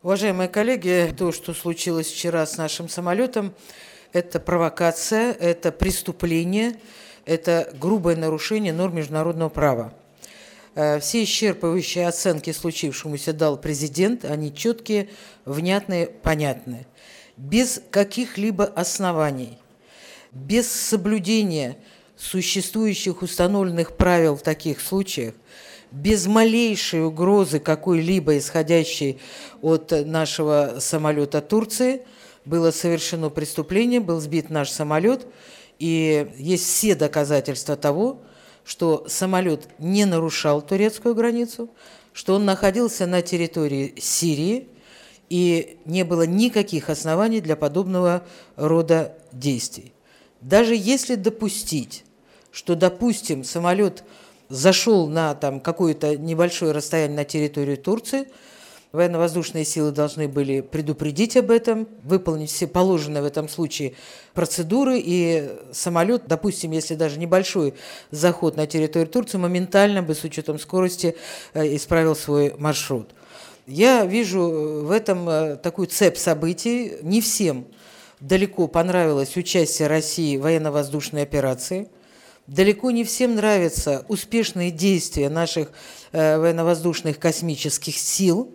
Уважаемые коллеги, то, что случилось вчера с нашим самолетом, это провокация, это преступление, это грубое нарушение норм международного права. Все исчерпывающие оценки случившемуся дал президент, они четкие, внятные, понятные. Без каких-либо оснований, без соблюдения существующих установленных правил в таких случаях, без малейшей угрозы какой-либо исходящей от нашего самолета Турции было совершено преступление, был сбит наш самолет, и есть все доказательства того, что самолет не нарушал турецкую границу, что он находился на территории Сирии, и не было никаких оснований для подобного рода действий. Даже если допустить, что, допустим, самолет зашел на какое-то небольшое расстояние на территорию Турции, военно-воздушные силы должны были предупредить об этом, выполнить все положенные в этом случае процедуры, и самолет, допустим, если даже небольшой заход на территорию Турции, моментально бы с учетом скорости исправил свой маршрут. Я вижу в этом такую цепь событий. Не всем далеко понравилось участие России в военно-воздушной операции. Далеко не всем нравятся успешные действия наших военно-воздушных космических сил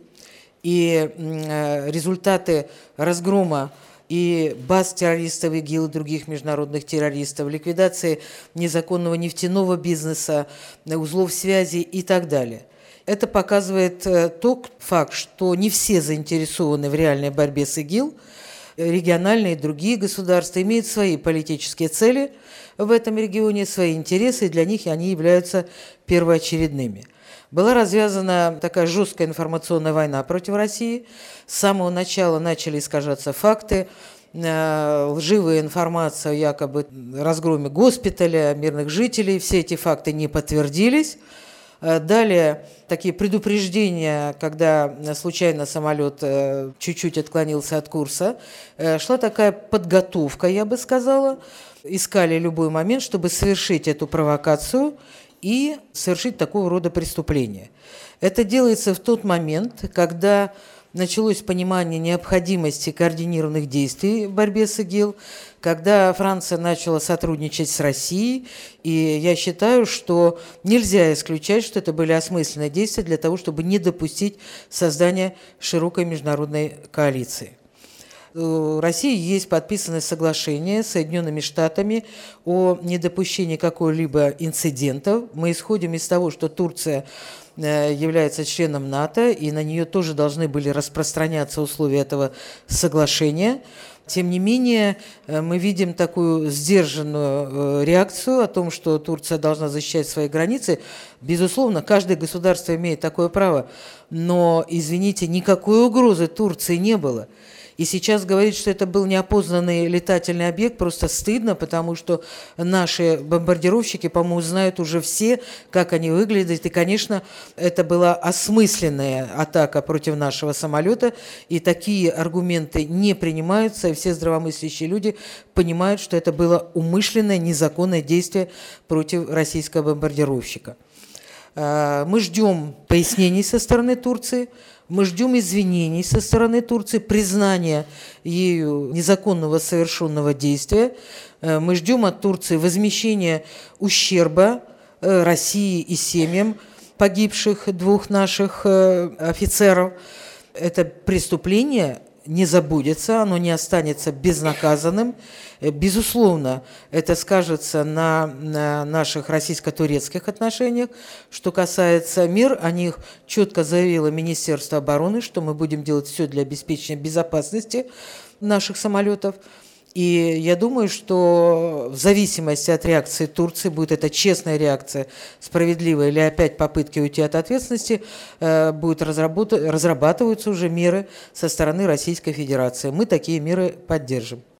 и результаты разгрома и баз террористов ИГИЛ и других международных террористов, ликвидации незаконного нефтяного бизнеса, узлов связи и так далее. Это показывает тот факт, что не все заинтересованы в реальной борьбе с ИГИЛ. Региональные и другие государства имеют свои политические цели в этом регионе, свои интересы, и для них они являются первоочередными. Была развязана такая жесткая информационная война против России. С самого начала начали искажаться факты, лживая информация о якобы разгроме госпиталя, мирных жителей. Все эти факты не подтвердились. Далее такие предупреждения, когда случайно самолет чуть-чуть отклонился от курса. Шла такая подготовка, я бы сказала. Искали любой момент, чтобы совершить эту провокацию и совершить такого рода преступление. Это делается в тот момент, когда началось понимание необходимости координированных действий в борьбе с ИГИЛ, когда Франция начала сотрудничать с Россией, и я считаю, что нельзя исключать, что это были осмысленные действия для того, чтобы не допустить создания широкой международной коалиции. В России есть подписанное соглашение с Соединенными Штатами о недопущении какого-либо инцидента. Мы исходим из того, что Турция является членом НАТО, и на нее тоже должны были распространяться условия этого соглашения. Тем не менее, мы видим такую сдержанную реакцию о том, что Турция должна защищать свои границы. Безусловно, каждое государство имеет такое право, но, извините, никакой угрозы Турции не было. И сейчас говорить, что это был неопознанный летательный объект, просто стыдно, потому что наши бомбардировщики, по-моему, знают уже все, как они выглядят. И, конечно, это была осмысленная атака против нашего самолета, и такие аргументы не принимаются, и все здравомыслящие люди понимают, что это было умышленное, незаконное действие против российского бомбардировщика. Мы ждем пояснений со стороны Турции, мы ждем извинений со стороны Турции, признания ею незаконного совершенного действия. Мы ждем от Турции возмещения ущерба России и семьям погибших двух наших офицеров. Это преступление не забудется, оно не останется безнаказанным. Безусловно, это скажется на наших российско-турецких отношениях. Что касается мир, о них четко заявило Министерство обороны, что мы будем делать все для обеспечения безопасности наших самолетов. И я думаю, что в зависимости от реакции Турции, будет это честная реакция, справедливая или опять попытки уйти от ответственности, разрабатываются уже меры со стороны Российской Федерации. Мы такие меры поддержим.